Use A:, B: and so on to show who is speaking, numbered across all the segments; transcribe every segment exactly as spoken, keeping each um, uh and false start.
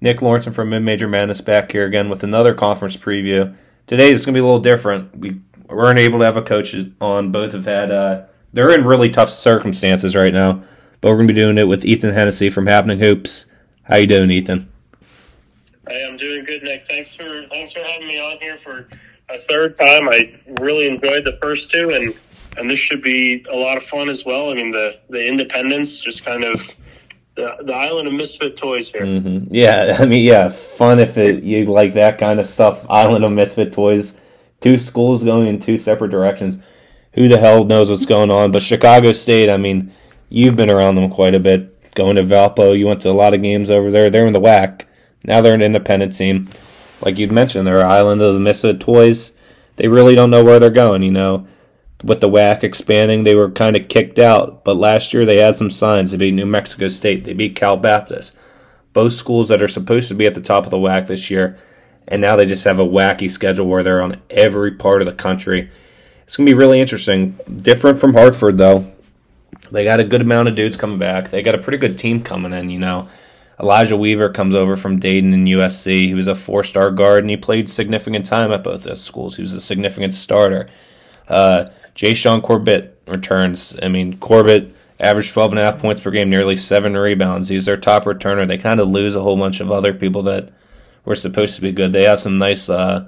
A: Nick Lawrence from Mid-Major Madness back here again with another conference preview. Today is going to be a little different. We weren't able to have a coach on. Both have had, uh, they're in really tough circumstances right now, but we're going to be doing it with Ethan Hennessy from Happening Hoops. How you doing, Ethan?
B: Hey, I'm doing good, Nick. Thanks for thanks for having me on here for a third time. I really enjoyed the first two, and, and this should be a lot of fun as well. I mean, the, the independence, just kind of the, the island of misfit toys here.
A: Mm-hmm. Yeah, I mean, yeah, fun if it, you like that kind of stuff. Island of misfit toys. Two schools going in two separate directions. Who the hell knows what's going on? But Chicago State, I mean, you've been around them quite a bit. Going to Valpo, you went to a lot of games over there. They're in the W A C. Now they're an independent team. Like you'd mentioned, they're Island of the Misfit Toys. They really don't know where they're going, you know. With the W A C expanding, they were kind of kicked out. But last year they had some signs. They beat New Mexico State. They beat Cal Baptist. Both schools that are supposed to be at the top of the W A C this year. And now they just have a wacky schedule where they're on every part of the country. It's going to be really interesting. Different from Hartford, though. They got a good amount of dudes coming back. They got a pretty good team coming in, you know. Elijah Weaver comes over from Dayton and U S C. He was a four-star guard, and he played significant time at both those schools. He was a significant starter. Uh, Jay Sean Corbett returns. I mean, Corbett averaged twelve and a half points per game, nearly seven rebounds. He's their top returner. They kind of lose a whole bunch of other people that were supposed to be good. They have some nice uh,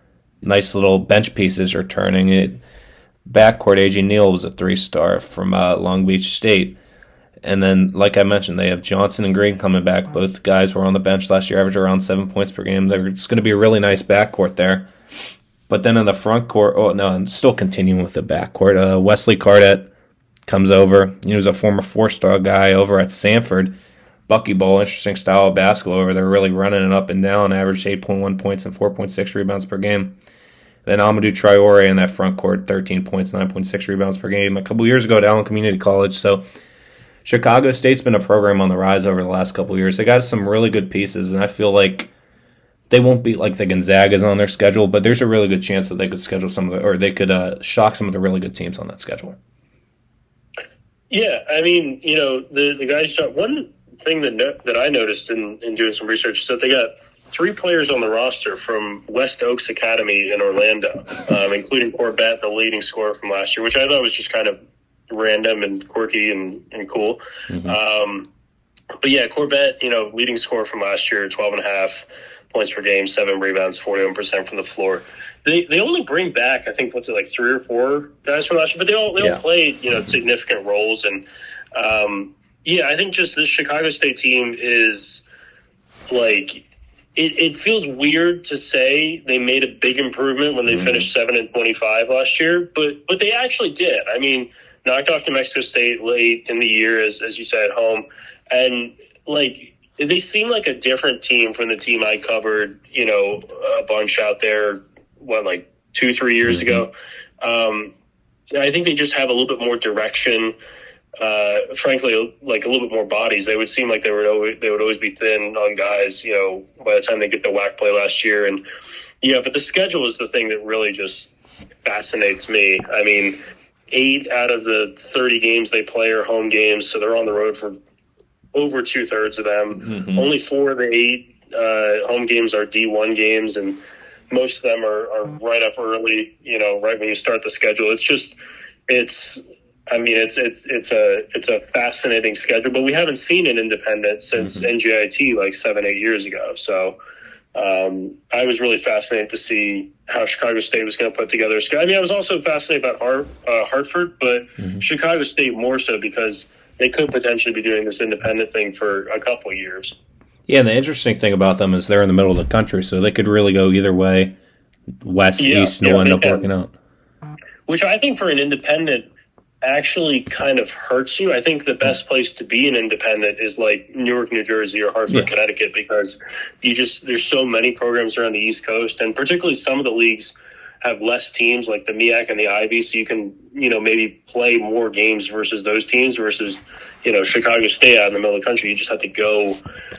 A: nice little bench pieces returning. It Backcourt, A J Neal was a three-star from uh, Long Beach State. And then, like I mentioned, they have Johnson and Green coming back. Both guys were on the bench last year, averaged around seven points per game. It's going to be a really nice backcourt there. But then in the front court, oh no, I'm still continuing with the backcourt. Uh, Wesley Cardette comes over. He was a former four-star guy over at Sanford. Buckyball, interesting style of basketball over there, really running it up and down. Averaged eight point one points and four point six rebounds per game. Then Amadou Traore in that front court, thirteen points, nine point six rebounds per game. A couple years ago at Allen Community College, so Chicago State's been a program on the rise over the last couple of years. They got some really good pieces, and I feel like they won't be like the Gonzagas on their schedule, but there's a really good chance that they could schedule some of the, or they could uh, shock some of the really good teams on that schedule.
B: Yeah, I mean, you know, the the guys. One thing that no, that I noticed in, in doing some research is that they got three players on the roster from West Oaks Academy in Orlando, um, including Corbett, the leading scorer from last year, which I thought was just kind of random and quirky and, and cool. Mm-hmm. Um, but yeah, Corbett, you know, leading scorer from last year, twelve and a half points per game, seven rebounds, forty-one percent from the floor. They they only bring back, I think, what's it, like three or four guys from last year, but they all, they
A: yeah.
B: all played, you know, significant roles. And um, yeah, I think just the Chicago State team is like, it, it feels weird to say they made a big improvement when they mm-hmm. finished seven and twenty-five last year, but, but they actually did. I mean, knocked off New Mexico State late in the year, as as you said, at home. And, like, they seem like a different team from the team I covered, you know, a bunch out there, what, like two, three years mm-hmm. ago. Um, I think they just have a little bit more direction. Uh, frankly, like a little bit more bodies. They would seem like they would always, they would always be thin on guys, you know, by the time they get the W A C play last year. And, yeah, but the schedule is the thing that really just fascinates me. I mean, eight out of the thirty games they play are home games, so they're on the road for over two-thirds of them. Mm-hmm. Only four of the eight uh, home games are D one games, and most of them are, are right up early, you know, right when you start the schedule. It's just, it's, I mean, it's it's it's a it's a fascinating schedule, but we haven't seen an independent since mm-hmm. N J I T like seven, eight years ago. So um, I was really fascinated to see how Chicago State was going to put together a schedule. I mean, I was also fascinated about Hart, uh, Hartford, but mm-hmm. Chicago State more so because they could potentially be doing this independent thing for a couple of years.
A: Yeah, and the interesting thing about them is they're in the middle of the country, so they could really go either way, west, yeah, east, and yeah, it'll end up working out.
B: Which I think for an independent actually kind of hurts you. I think the best place to be an independent is like Newark, New Jersey, or Hartford, yeah. Connecticut, because you just there's so many programs around the East Coast, and particularly some of the leagues have less teams, like the M E A C and the Ivy, so you can, you know, maybe play more games versus those teams versus, you know, Chicago State out in the middle of the country. You just have to go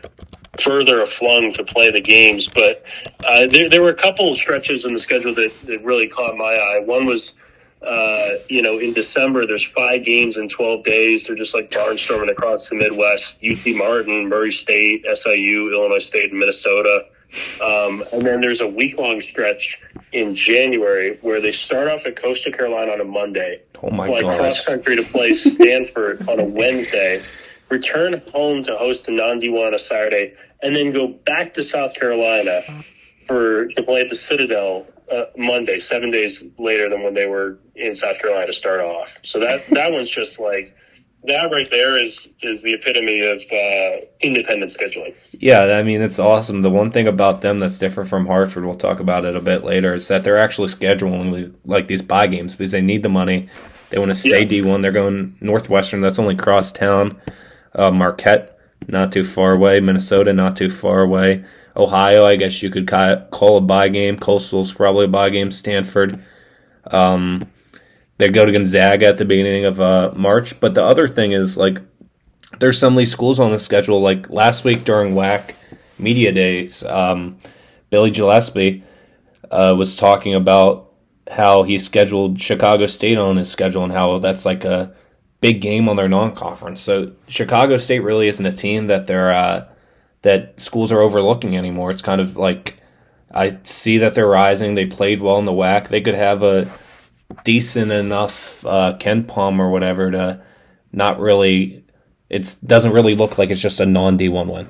B: further aflung to play the games. But uh, there, there were a couple of stretches in the schedule that, that really caught my eye. One was Uh, you know, in December, there's five games in twelve days. They're just like barnstorming across the Midwest. U T Martin, Murray State, S I U, Illinois State, and Minnesota. Um, and then there's a week-long stretch in January where they start off at Coastal Carolina on a Monday.
A: Oh, my
B: fly
A: gosh.
B: cross-country to play Stanford on a Wednesday. Return home to host a non-D one on a Saturday. And then go back to South Carolina for to play at the Citadel uh, Monday, seven days later than when they were in South Carolina to start off. So that that one's just like that right there is is the epitome of uh, independent scheduling.
A: Yeah, I mean, it's awesome. The one thing about them that's different from Hartford, we'll talk about it a bit later, is that they're actually scheduling like these bye games because they need the money. They want to stay yeah. D one. They're going Northwestern. That's only cross town. Uh, Marquette, not too far away. Minnesota, not too far away. Ohio, I guess you could call a bye game. Coastal's probably a bye game. Stanford. Um, they go to Gonzaga at the beginning of uh, March. But the other thing is, like, there's some of these schools on the schedule. Like last week during W A C Media Days, um, Billy Gillespie uh, was talking about how he scheduled Chicago State on his schedule and how that's like a big game on their non-conference. So Chicago State really isn't a team that they're uh, that schools are overlooking anymore. It's kind of like I see that they're rising. They played well in the W A C. They could have a decent enough uh, Ken Palm or whatever to not really. It doesn't really look like it's just a non-D one win.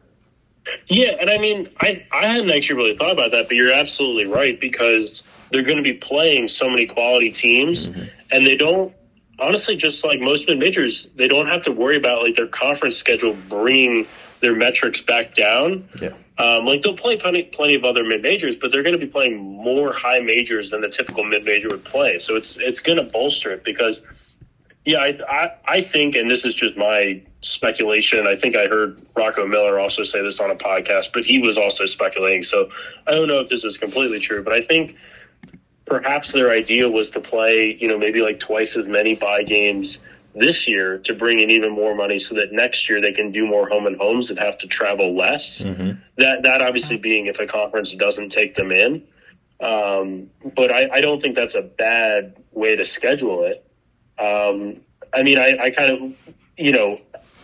B: Yeah, and I mean, I, I hadn't actually really thought about that, but you're absolutely right because they're going to be playing so many quality teams, mm-hmm. and they don't, honestly, just like most mid-majors, they don't have to worry about like their conference schedule bringing their metrics back down.
A: Yeah.
B: Um, like they'll play plenty, plenty of other mid-majors, but they're going to be playing more high majors than the typical mid-major would play. So it's it's going to bolster it because, yeah, I, I I think, and this is just my speculation, I think I heard Rocco Miller also say this on a podcast, but he was also speculating. So I don't know if this is completely true, but I think perhaps their idea was to play, you know, maybe like twice as many bye games this year to bring in even more money so that next year they can do more home and homes and have to travel less. Mm-hmm. That that obviously being if a conference doesn't take them in. Um, but I, I don't think that's a bad way to schedule it. Um, I mean, I, I kind of, you know,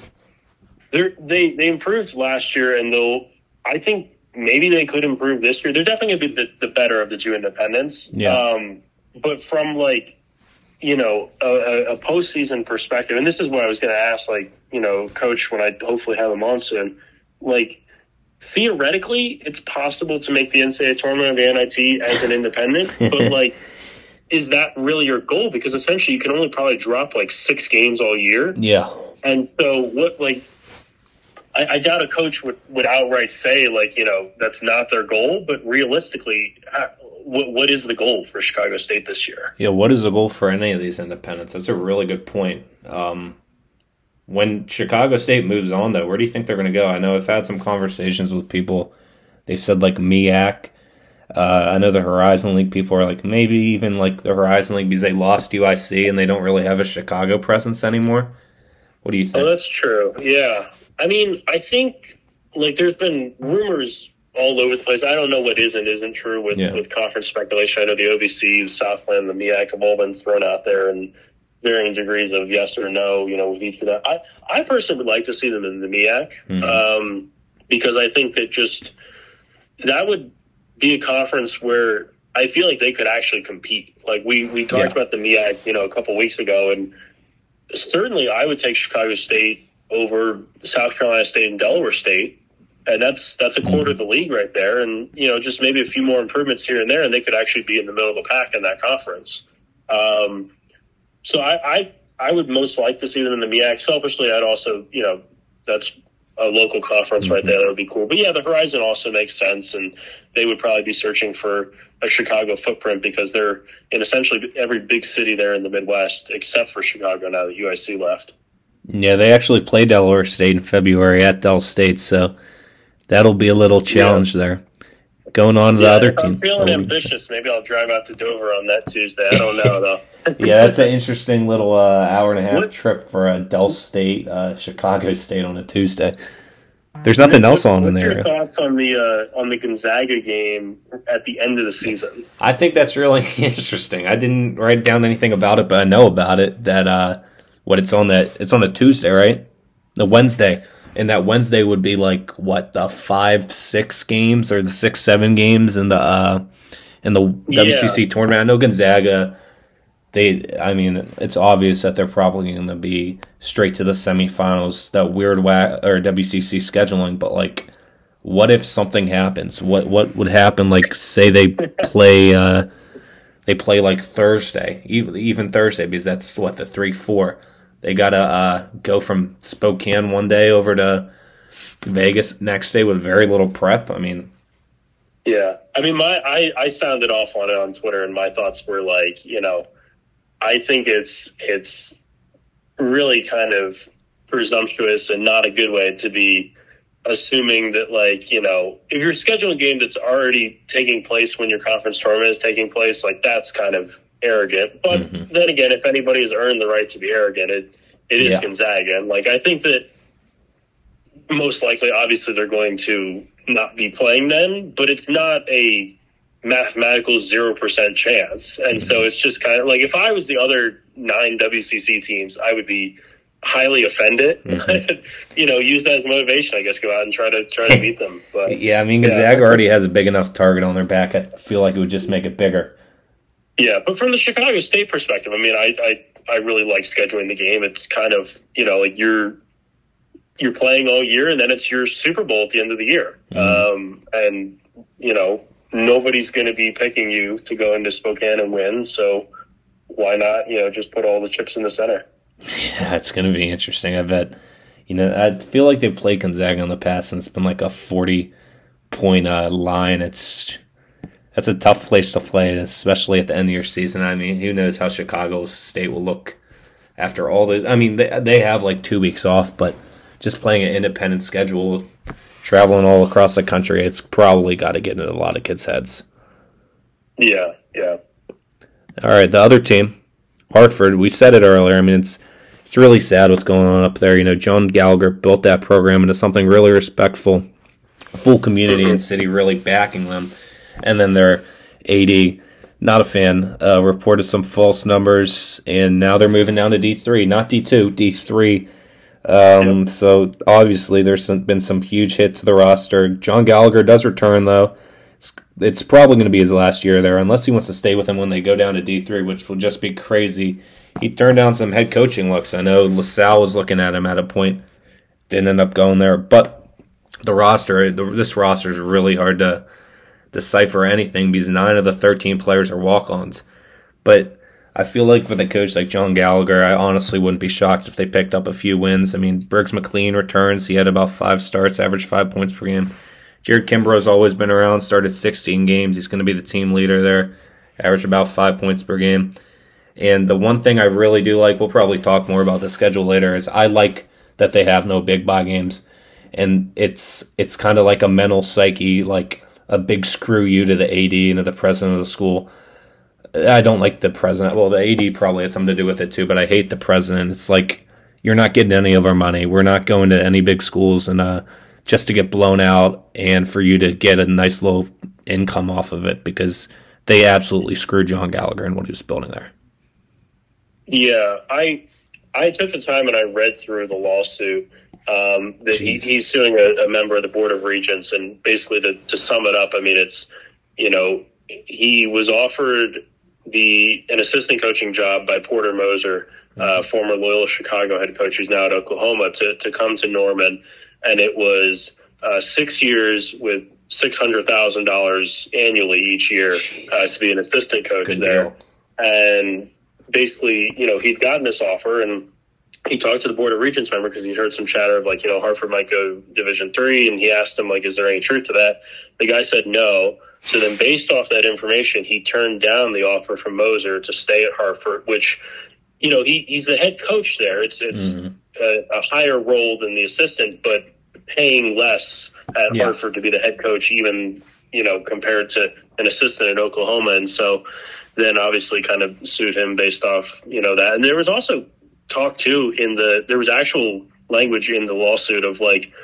B: they they improved last year and they'll, I think maybe they could improve this year. They're definitely going to be the, the better of the two independents.
A: Yeah.
B: Um, but from like, you know, a, a postseason perspective, and this is what I was going to ask, like, you know, Coach, when I hopefully have him on soon, like, theoretically, it's possible to make the N C double A tournament of the N I T as an independent, but, like, is that really your goal? Because essentially you can only probably drop, like, six games all year.
A: Yeah.
B: And so what, like, I, I doubt a coach would, would outright say, like, you know, that's not their goal, but realistically, What, what is the goal for Chicago State this year?
A: Yeah, what is the goal for any of these independents? That's a really good point. Um, when Chicago State moves on, though, where do you think they're going to go? I know I've had some conversations with people. They've said, like, M I A C. Uh, I know the Horizon League people are like, maybe even, like, the Horizon League because they lost U I C and they don't really have a Chicago presence anymore. What do you think?
B: Oh, that's true. Yeah. I mean, I think, like, there's been rumors all over the place. I don't know what is and isn't true with, yeah. with conference speculation. I know the O V C, the Southland, the M I A C have all been thrown out there in varying degrees of yes or no, you know, with each of that. I, I personally would like to see them in the M I A C mm-hmm. um, because I think that just that would be a conference where I feel like they could actually compete. Like we, we talked yeah. about the M I A C, you know, a couple weeks ago, and certainly I would take Chicago State over South Carolina State and Delaware State. And that's that's a quarter of the league right there. And, you know, just maybe a few more improvements here and there, and they could actually be in the middle of the pack in that conference. Um, so I, I I would most like to see them in the M I A C. Selfishly, I'd also, you know, that's a local conference mm-hmm. right there. That would be cool. But, yeah, the Horizon also makes sense, and they would probably be searching for a Chicago footprint because they're in essentially every big city there in the Midwest except for Chicago now that U I C left.
A: Yeah, they actually play Delaware State in February at Del State, so that'll be a little challenge yeah. there. Going on to
B: yeah,
A: the other
B: if
A: team.
B: I'm feeling ambitious. Maybe I'll drive out to Dover on that Tuesday. I don't know, though.
A: Yeah, that's an interesting little uh, hour and a half what? trip for a Del State, uh, Chicago State on a Tuesday. There's nothing else on in
B: What's
A: there.
B: your thoughts on the uh, on the Gonzaga game at the end of the season?
A: I think that's really interesting. I didn't write down anything about it, but I know about it. That uh, what it's on that it's on a Tuesday, right? The Wednesday, and that Wednesday would be like what the five, six games or the six, seven games in the uh, in the
B: Yeah.
A: W C C tournament. I know Gonzaga. They, I mean, it's obvious that they're probably going to be straight to the semifinals. That weird wa- or W C C scheduling, but like, what if something happens? What what would happen? Like, say they play, uh, they play like Thursday, even even Thursday, because that's what the three four. They gotta uh, go from Spokane one day over to Vegas next day with very little prep. I mean,
B: Yeah, I mean, my I, I sounded off on it on Twitter, and my thoughts were like, you know, I think it's it's really kind of presumptuous and not a good way to be assuming that, like, you know, if you're scheduling a game that's already taking place when your conference tournament is taking place, like, that's kind of arrogant. But
A: mm-hmm.
B: then again, if anybody has earned the right to be arrogant, it it is
A: Yeah.
B: Gonzaga. And, like, I think that most likely, obviously, they're going to not be playing then, but it's not a mathematical zero percent chance. And so it's just kind of like, if I was the other nine W C C teams, I would be highly offended.
A: Mhm.
B: You know, use that as motivation, I guess, go out and try to try to beat them. But
A: yeah, I mean, Gonzaga
B: yeah.
A: already has a big enough target on their back. I feel like it would just make it bigger.
B: Yeah, but from the Chicago State perspective, I mean, I, I, I really like scheduling the game. It's kind of, you know, like you're you're playing all year, and then it's your Super Bowl at the end of the year.
A: Mm.
B: Um, and, you know, nobody's going to be picking you to go into Spokane and win, so why not, you know, just put all the chips in the center?
A: Yeah, it's going to be interesting. I bet. You know, I feel like they've played Gonzaga in the past, and it's been like a forty-point uh, line. It's That's a tough place to play, especially at the end of your season. I mean, who knows how Chicago State will look after all the... I mean, they, they have like two weeks off, but just playing an independent schedule, traveling all across the country, it's probably got to get into a lot of kids' heads.
B: Yeah, yeah.
A: All right, the other team, Hartford, we said it earlier. I mean, it's it's really sad what's going on up there. You know, John Gallagher built that program into something really respectful, full community
B: Mm-hmm.
A: and city really backing them. And then their A D, not a fan, uh, reported some false numbers, and now they're moving down to D three, not D two, D three. Um,
B: Yep.
A: So obviously there's some, been some huge hit to the roster. John Gallagher does return, though. It's, it's probably going to be his last year there, unless he wants to stay with them when they go down to D three, which will just be crazy. He turned down some head coaching looks. I know LaSalle was looking at him at a point. Didn't end up going there. But the roster, the, this roster is really hard to decipher anything because nine of the thirteen players are walk-ons. But I feel like with a coach like John Gallagher, I honestly wouldn't be shocked if they picked up a few wins. I mean, Briggs McLean returns. He had about five starts, averaged five points per game. Jared Kimbrough's always been around, started sixteen games. He's going to be the team leader there, averaged about five points per game. And the one thing I really do like, we'll probably talk more about the schedule later, is I like that they have no big buy games. And it's it's kind of like a mental psyche, like a big screw you to the A D and to the president of the school. I don't like the president. Well, the A D probably has something to do with it too, but I hate the president. It's like, you're not getting any of our money. We're not going to any big schools and uh, just to get blown out and for you to get a nice little income off of it, because they absolutely screwed John Gallagher and what he was building there.
B: Yeah, I I took the time and I read through the lawsuit um, that he,
A: Jeez.
B: he's suing a, a member of the Board of Regents, and basically to, to sum it up, I mean, it's, you know, he was offered the an assistant coaching job by Porter Moser, uh, former Loyola Chicago head coach who's now at Oklahoma, to, to come to Norman, and it was uh, six years with six hundred thousand dollars annually each year uh, to be an assistant
A: That's a
B: coach
A: good
B: there.
A: deal.
B: And basically, you know, he'd gotten this offer, and he talked to the Board of Regents member because he'd heard some chatter of, like, you know, Hartford might go Division three, and he asked him, like, is there any truth to that? The guy said no. So then based off that information, he turned down the offer from Moser to stay at Hartford, which, you know, he, he's the head coach there. It's it's
A: Mhm.
B: a, a higher role than the assistant, but paying less at
A: Yeah.
B: Hartford to be the head coach, even, you know, compared to an assistant at Oklahoma. And so then obviously kind of sued him based off, you know, that. And there was also talk too in the, there was actual language in the lawsuit of, like,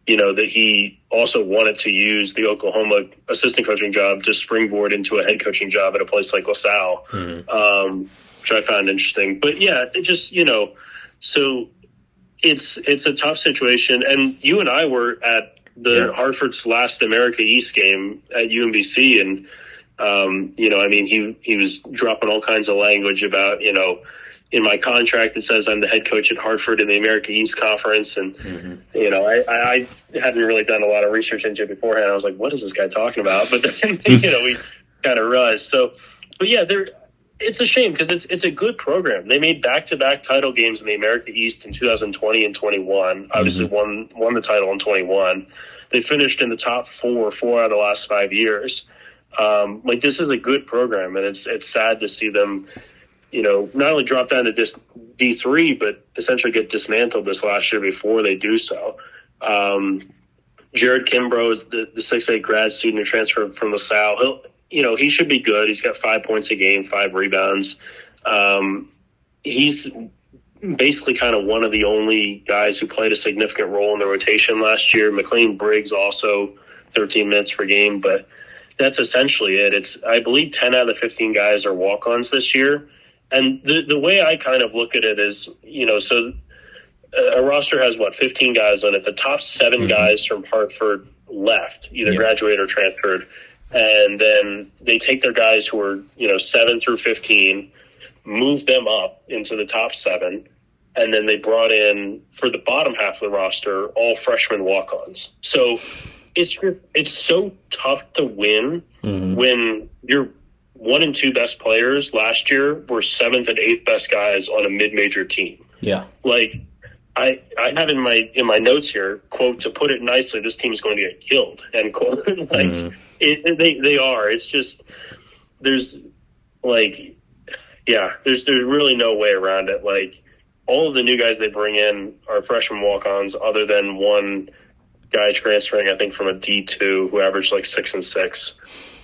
B: you know, that he also wanted to use the Oklahoma assistant coaching job to springboard into a head coaching job at a place like LaSalle, mm-hmm. um, which I found interesting. But yeah, it just, you know, so it's it's a tough situation. And you and I were at the yeah. Hartford's last America East game at U M B C, and um, you know, I mean, he he was dropping all kinds of language about, you know, in my contract it says I'm the head coach at Hartford in the America East Conference, and mm-hmm. you know, I, I hadn't really done a lot of research into it beforehand. I was like, what is this guy talking about? But then, you know, we kind of realized. So, but yeah, there. It's a shame because it's it's a good program. They made back to back title games in the America East in two thousand twenty and twenty-one. Obviously, mm-hmm. won won the title in twenty-one. They finished in the top four four out of the last five years. Um, like, this is a good program, and it's it's sad to see them, you know, not only drop down to this D three, but essentially get dismantled this last year before they do so. Um, Jared Kimbrough, the, the six eight grad student who transferred from LaSalle, he'll, you know, he should be good. He's got five points a game, five rebounds. Um, he's basically kind of one of the only guys who played a significant role in the rotation last year. McLean Briggs also thirteen minutes per game, but that's essentially it. It's, I believe, ten out of the fifteen guys are walk-ons this year. And the the way I kind of look at it is, you know, so a roster has, what, fifteen guys on it. The top seven mm-hmm. guys from Hartford left, either yeah. graduated or transferred. And then they take their guys who are, you know, seven through fifteen, move them up into the top seven, and then they brought in, for the bottom half of the roster, all freshman walk-ons. So it's just, it's so tough to win mm-hmm. when your one and two best players last year were seventh and eighth best guys on a mid-major team.
A: Yeah.
B: Like, I, I have in my in my notes here, quote, to put it nicely, this team is going to get killed, end quote. like, mm. it, they they are. It's just, there's, like, yeah, there's there's really no way around it. Like, all of the new guys they bring in are freshman walk-ons, other than one guy transferring, I think, from a D two who averaged like six and six.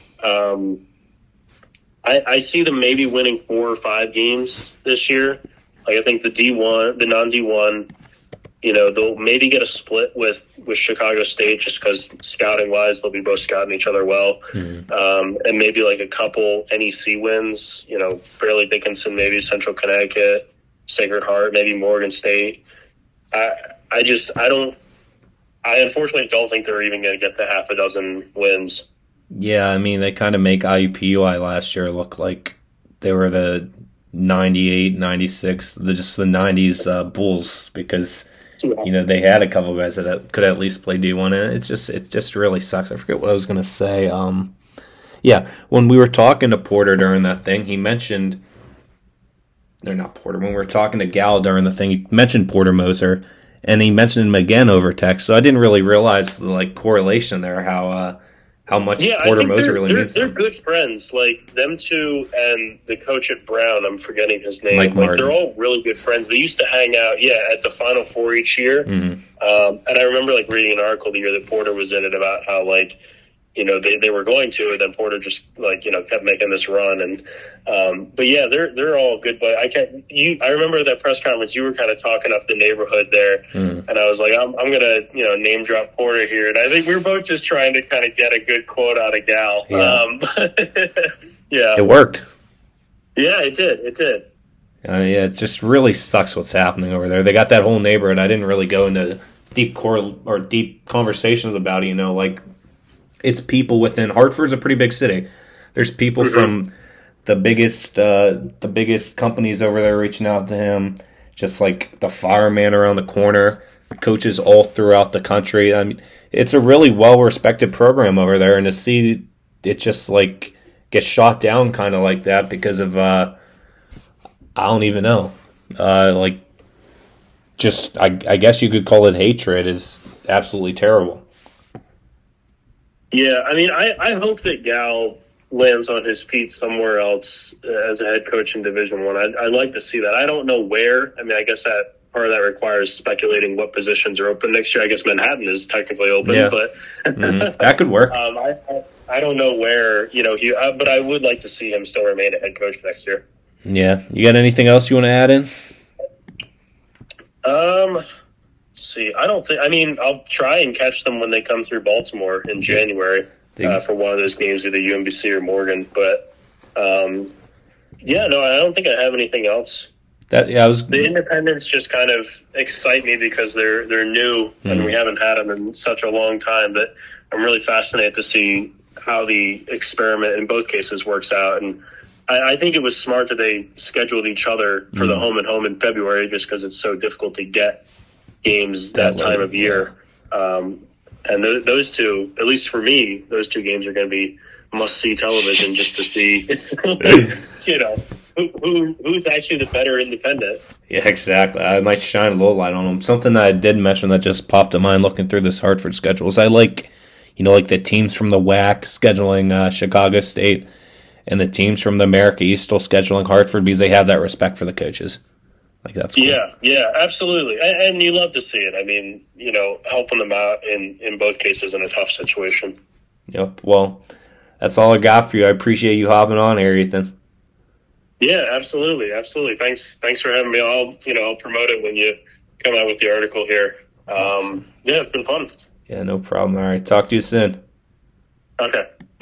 B: Um, I, I see them maybe winning four or five games this year. Like, I think the D one, the non D one, you know, they'll maybe get a split with, with Chicago State just because scouting-wise they'll be both scouting each other well. Mm-hmm. Um, and maybe like a couple N E C wins, you know, Fairleigh Dickinson, maybe Central Connecticut, Sacred Heart, maybe Morgan State. I I just, I don't, I unfortunately don't think they're even going to get to half a dozen wins.
A: Yeah, I mean, they kind of make I U P U I last year look like they were the ninety-eight, ninety-six, the, just the nineties uh, Bulls, because you know they had a couple guys that could at least play D one, and it's just it just really sucks. I forget what I was gonna say. Um, yeah, when we were talking to Porter during that thing, he mentioned, they're not Porter. When we were talking to Gal during the thing, he mentioned Porter Moser, and he mentioned him again over text. So I didn't really realize the like correlation there. How. Uh, How much
B: yeah,
A: Porter Moser really
B: they're,
A: means.
B: They're good friends. Like, them two and the coach at Brown, I'm forgetting his name.
A: Mike
B: like, they're all really good friends. They used to hang out, yeah, at the Final Four each year. Mm-hmm. Um, and I remember, like, reading an article the year that Porter was in it about how, like, you know, they, they were going to, and then Porter just, like, you know, kept making this run. And um, but yeah, they're they're all good. But I can't. You, I remember at that press conference, you were kind of talking up the neighborhood there, mm. and I was like, I'm I'm gonna, you know, name drop Porter here, and I think we were both just trying to kind of get a good quote out of Gal.
A: Yeah,
B: um, yeah.
A: It worked.
B: Yeah, it did. It did.
A: Uh, yeah, it just really sucks what's happening over there. They got that whole neighborhood. I didn't really go into deep core or deep conversations about it. You know, like, it's people within Hartford's a pretty big city. There's people mm-hmm. from the biggest uh, the biggest companies over there reaching out to him, just like the fireman around the corner, coaches all throughout the country. I mean, it's a really well respected program over there, and to see it just like get shot down kind of like that because of uh, I don't even know, uh, like just I, I guess you could call it hatred, is absolutely terrible.
B: Yeah, I mean, I, I hope that Gal lands on his feet somewhere else as a head coach in Division One. I'd, I'd like to see that. I don't know where. I mean, I guess that part of that requires speculating what positions are open next year. I guess Manhattan is technically open,
A: yeah.
B: but
A: mm-hmm. that could work.
B: um, I, I I don't know where. You know, he. Uh, but I would like to see him still remain a head coach next year.
A: Yeah, you got anything else you want to add in?
B: Um. see, I don't think. I mean, I'll try and catch them when they come through Baltimore in January uh, for one of those games, either U M B C or Morgan. But um, yeah, no, I don't think I have anything else.
A: That yeah, I was
B: the independents just kind of excite me because they're they're new mm-hmm. and we haven't had them in such a long time. That I'm really fascinated to see how the experiment in both cases works out. And I, I think it was smart that they scheduled each other for mm-hmm. the home and home in February, just because it's so difficult to get games that, that time late, of year. Yeah. Um, and th- those two, at least for me, those two games are going to be must-see television just to see, you know, who, who who's actually the better independent.
A: Yeah, exactly. I might shine a little light on them. Something that I did mention that just popped in mind looking through this Hartford schedule is I like, you know, like the teams from the W A C scheduling uh, Chicago State and the teams from the America East still scheduling Hartford because they have that respect for the coaches. Like that's cool.
B: Yeah, yeah, absolutely. And, and you love to see it. I mean, you know, helping them out in, in both cases in a tough situation.
A: Yep. Well, that's all I got for you. I appreciate you hopping on here, Ethan.
B: Yeah, absolutely, absolutely. Thanks, thanks for having me. I'll, you know, I'll promote it when you come out with the article here. Um, awesome. Yeah, it's been fun.
A: Yeah, no problem. All right, talk to you soon.
B: Okay.